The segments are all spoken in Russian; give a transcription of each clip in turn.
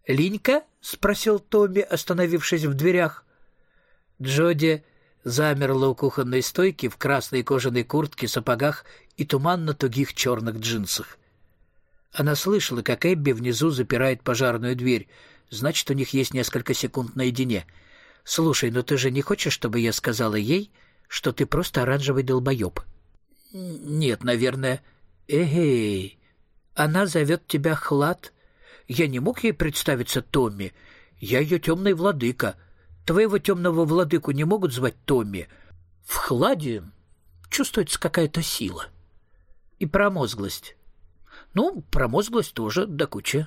«Линька?» — спросил Томми, остановившись в дверях. Джоди замерла у кухонной стойки в красной кожаной куртке, сапогах и туманно-тугих черных джинсах. Она слышала, как Эбби внизу запирает пожарную дверь. Значит, у них есть несколько секунд наедине. «Слушай, но ты же не хочешь, чтобы я сказала ей, что ты просто оранжевый долбоеб?» «Нет, наверное». «Эгей, она зовет тебя Хлад. Я не мог ей представиться Томми. Я ее темный владыка. Твоего темного владыку не могут звать Томми. В Хладе чувствуется какая-то сила. И промозглость. Ну, промозглость тоже до кучи».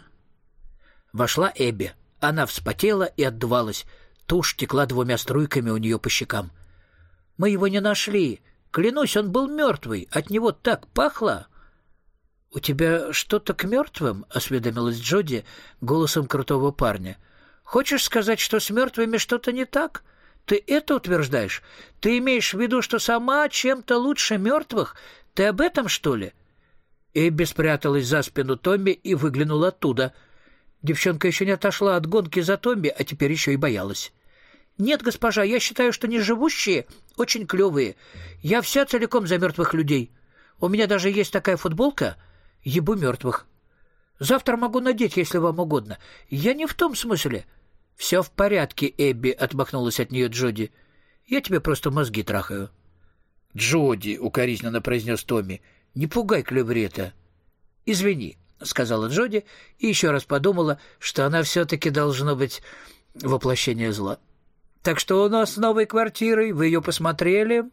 Вошла Эбби. Она вспотела и отдувалась. Тушь текла двумя струйками у нее по щекам. «Мы его не нашли. Клянусь, он был мертвый. От него так пахло». «У тебя что-то к мертвым?» — осведомилась Джоди голосом крутого парня. «Хочешь сказать, что с мертвыми что-то не так? Ты это утверждаешь? Ты имеешь в виду, что сама чем-то лучше мертвых? Ты об этом, что ли?» Эбби спряталась за спину Томми и выглянула оттуда. Девчонка еще не отошла от гонки за Томми, а теперь еще и боялась. «Нет, госпожа, я считаю, что неживущие очень клевые. Я вся целиком за мертвых людей. У меня даже есть такая футболка «Ебу мертвых». Завтра могу надеть, если вам угодно. Я не в том смысле». «Все в порядке, Эбби», — отмахнулась от нее Джоди. «Я тебе просто мозги трахаю». «Джоди», — укоризненно произнес Томми, — «не пугай клеврета». «Извини», — сказала Джоди и еще раз подумала, что она все-таки должно быть воплощение зла. «Так что у нас с новой квартирой? Вы ее посмотрели?»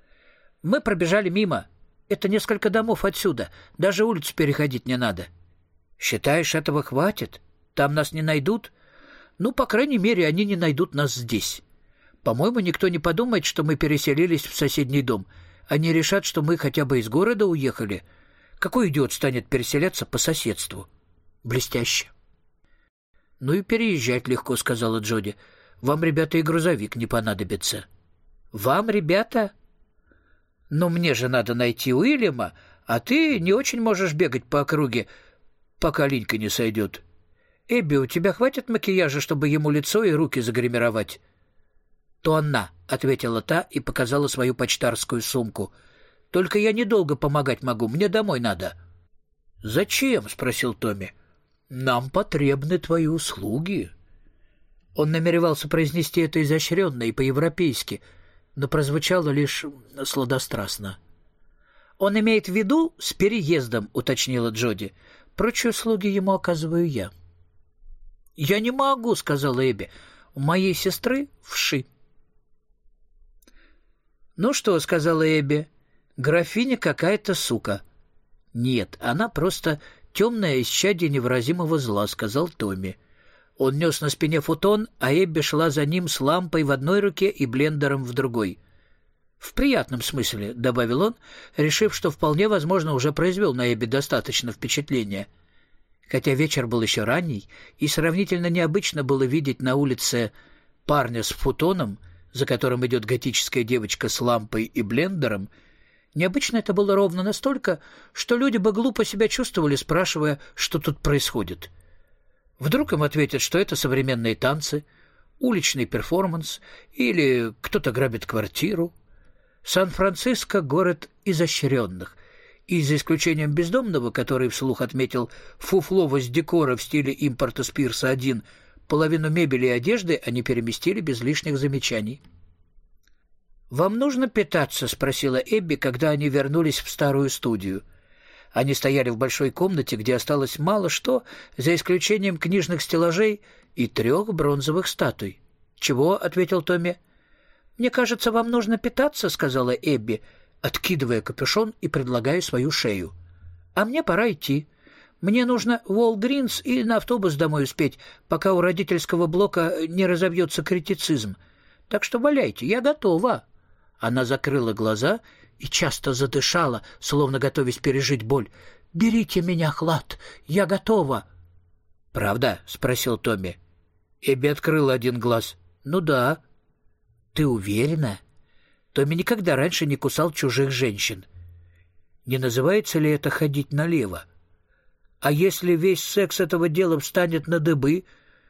«Мы пробежали мимо. Это несколько домов отсюда. Даже улицу переходить не надо». «Считаешь, этого хватит? Там нас не найдут?» «Ну, по крайней мере, они не найдут нас здесь. По-моему, никто не подумает, что мы переселились в соседний дом. Они решат, что мы хотя бы из города уехали. Какой идиот станет переселяться по соседству?» «Блестяще». «Ну и переезжать легко», — сказала Джоди. «Вам, ребята, и грузовик не понадобится». «Вам, ребята?» «Но мне же надо найти Уильяма, а ты не очень можешь бегать по округе, пока Линька не сойдет. Эбби, у тебя хватит макияжа, чтобы ему лицо и руки загримировать?» «То она», — ответила та и показала свою почтарскую сумку. «Только я недолго помогать могу, мне домой надо». «Зачем?» — спросил Томми. «Нам потребны твои услуги». Он намеревался произнести это изощренно и по-европейски, но прозвучало лишь сладострастно. «Он имеет в виду с переездом», — уточнила Джоди. «Прочие услуги ему оказываю я». «Я не могу», — сказала Эбби. «У моей сестры вши». «Ну что», — сказала Эбби, — «графиня какая-то сука». «Нет, она просто темное исчадие невыразимого зла», — сказал Томми. Он нес на спине футон, а Эбби шла за ним с лампой в одной руке и блендером в другой. «В приятном смысле», — добавил он, решив, что вполне возможно уже произвел на Эбби достаточно впечатления. Хотя вечер был еще ранний, и сравнительно необычно было видеть на улице парня с футоном, за которым идет готическая девочка с лампой и блендером, необычно это было ровно настолько, что люди бы глупо себя чувствовали, спрашивая, что тут происходит. Вдруг им ответят, что это современные танцы, уличный перформанс или кто-то грабит квартиру. Сан-Франциско — город изощренных, и за исключением бездомного, который вслух отметил фуфловость декора в стиле импорта Спирса-1, половину мебели и одежды они переместили без лишних замечаний. «Вам нужно питаться?» — спросила Эбби, когда они вернулись в старую студию. Они стояли в большой комнате, где осталось мало что, за исключением книжных стеллажей и 3 бронзовых статуй. «Чего?» — ответил Томми. «Мне кажется, вам нужно питаться», — сказала Эбби, откидывая капюшон и предлагая свою шею. «А мне пора идти. Мне нужно в Уолгринс и на автобус домой успеть, пока у родительского блока не разовьется критицизм. Так что валяйте, я готова». Она закрыла глаза и часто задышала, словно готовясь пережить боль. «Берите меня, Хлад, я готова». «Правда?» — спросил Томми. Эбби открыла один глаз. «Ну да». «Ты уверена?» Томми никогда раньше не кусал чужих женщин. Не называется ли это ходить налево? А если весь секс этого дела встанет на дыбы,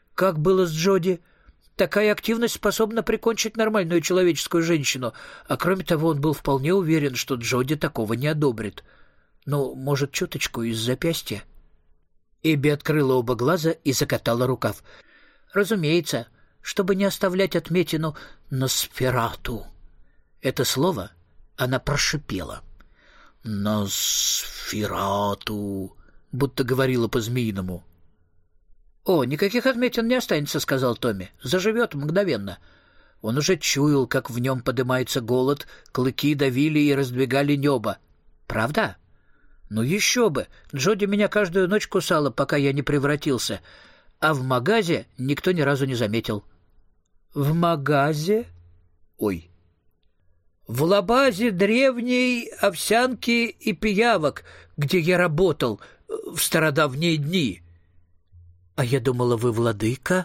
Как было с Джоди? Такая активность способна прикончить нормальную человеческую женщину, а кроме того, он был вполне уверен, что Джоди такого не одобрит. Ну, может, чуточку из запястья? Эбби открыла оба глаза и закатала рукав. Разумеется, чтобы не оставлять отметину «Носферату». Это слово она прошипела. «Носферату», будто говорила по-змеиному. «О, никаких отметин не останется», — сказал Томми. «Заживет мгновенно». Он уже чуял, как в нем подымается голод, клыки давили и раздвигали небо. «Правда?» «Ну еще бы! Джоди меня каждую ночь кусала, пока я не превратился. А в магазе никто ни разу не заметил». «В магазе?» «Ой». «В лабазе древней овсянки и пиявок, где я работал в стародавние дни». «А я думала, вы владыка?»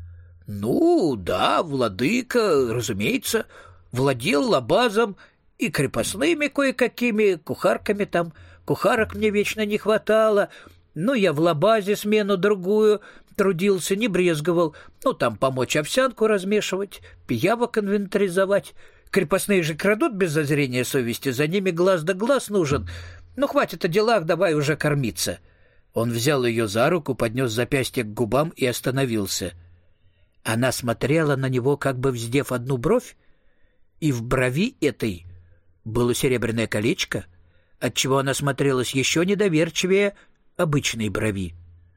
«Ну, да, владыка, разумеется. Владел лабазом и крепостными кое-какими, кухарками там. Кухарок мне вечно не хватало. Ну, я в лабазе смену-другую трудился, не брезговал. Ну, там помочь овсянку размешивать, пиявок инвентаризовать. Крепостные же крадут без зазрения совести, за ними глаз да глаз нужен. Ну, хватит о делах, давай уже кормиться». Он взял ее за руку, поднес запястье к губам и остановился. Она смотрела на него, как бы вздев одну бровь, и в брови этой было серебряное колечко, отчего она смотрелась еще недоверчивее обычной брови.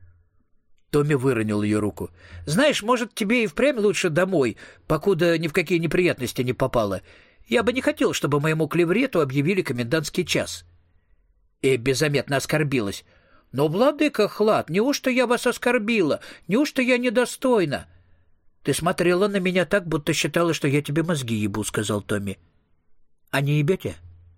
Томми выронил ее руку. «Знаешь, может, тебе и впрямь лучше домой, покуда ни в какие неприятности не попало. Я бы не хотел, чтобы моему клеврету объявили комендантский час». Эбби заметно оскорбилась. «Но, владыка Хлад, неужто я вас оскорбила? Неужто я недостойна?» «Ты смотрела на меня так, будто считала, что я тебе мозги ебу», — сказал Томми. «А не ебете?»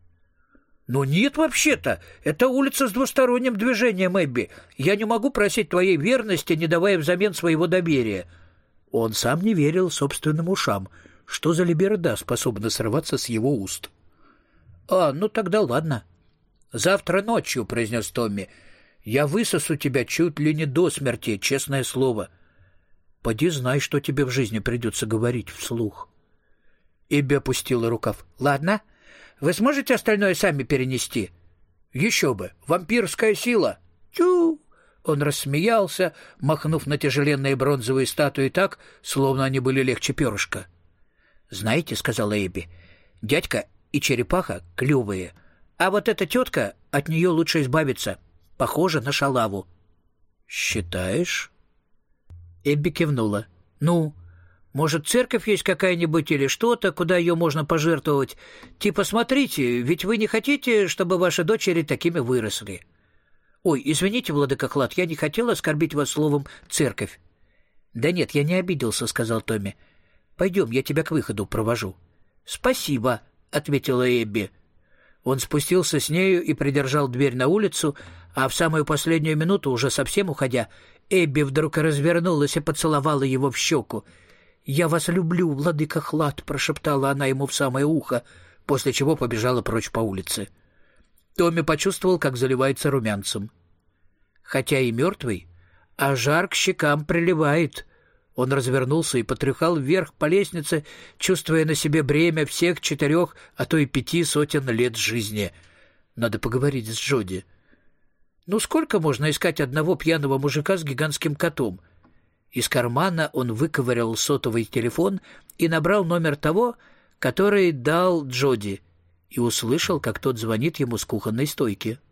«Ну нет, вообще-то. Это улица с двусторонним движением, Эбби. Я не могу просить твоей верности, не давая взамен своего доверия». Он сам не верил собственным ушам. Что за либерда способна срываться с его уст? «А, ну тогда ладно». «Завтра ночью», — произнес Томми, — «я высосу тебя чуть ли не до смерти, честное слово». «Поди знай, что тебе в жизни придется говорить вслух». Эбби опустила рукав. «Ладно. Вы сможете остальное сами перенести?» «Еще бы! Вампирская сила!» «Тю!» Он рассмеялся, махнув на тяжеленные бронзовые статуи так, словно они были легче перышка. «Знаете, — сказала Эбби, — дядька и черепаха клевые, а вот эта тетка, от нее лучше избавиться. Похожа на шалаву». «Считаешь?» Эбби кивнула. «Ну, может, церковь есть какая-нибудь или что-то, куда ее можно пожертвовать? Типа, смотрите, ведь вы не хотите, чтобы ваши дочери такими выросли». «Ой, извините, владыка Хлад, я не хотел оскорбить вас словом «церковь». «Да нет, я не обиделся», — сказал Томми. «Пойдем, я тебя к выходу провожу». «Спасибо», — ответила Эбби. Он спустился с нею и придержал дверь на улицу, а в самую последнюю минуту, уже совсем уходя, Эбби вдруг развернулась и поцеловала его в щеку. «Я вас люблю, владыка Хлад», — прошептала она ему в самое ухо, после чего побежала прочь по улице. Томми почувствовал, как заливается румянцем. Хотя и мертвый, а жар к щекам приливает. Он развернулся и потряхал вверх по лестнице, чувствуя на себе бремя всех 4, а то и 5 сотен лет жизни. Надо поговорить с Джоди. Ну сколько можно искать одного пьяного мужика с гигантским котом? Из кармана он выковырял сотовый телефон и набрал номер того, который дал Джоди, и услышал, как тот звонит ему с кухонной стойки.